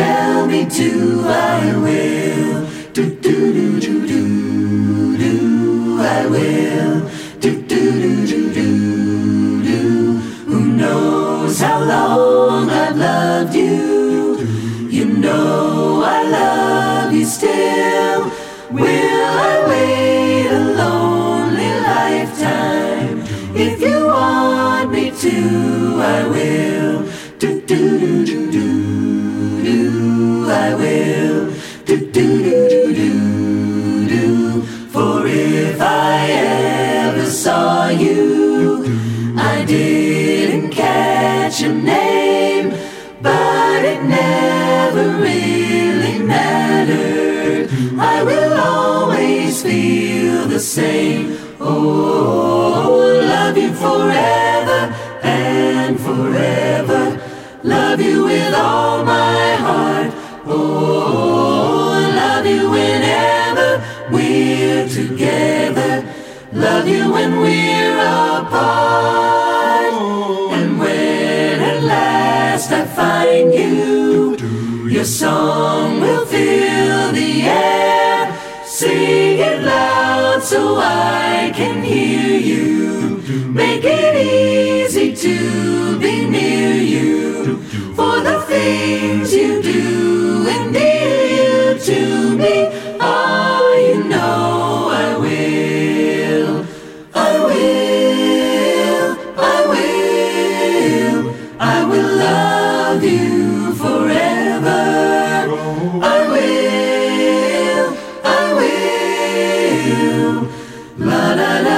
tell me to, I will. Do do do do do do. I will. Do do do do do do. Who knows how long I've loved you? You know I love you still. Will I wait a lonely lifetime? If you want me to, I will. Do do do do do do. I will. Do do do do do do. For if I ever saw you, I didn't catch your name, but it never really mattered. I will always feel the same. Oh, love you forever and forever. Love you with all my heart. Oh, love you whenever we're together. Love you when we're apart. And when at last I find you, your song will fill the air. Sing it loud so I can hear you. Make it easy to be near you. For the things you do endear you to me. Oh, you know I will. I will. I will. I will love you forever. I will. I will. La la la.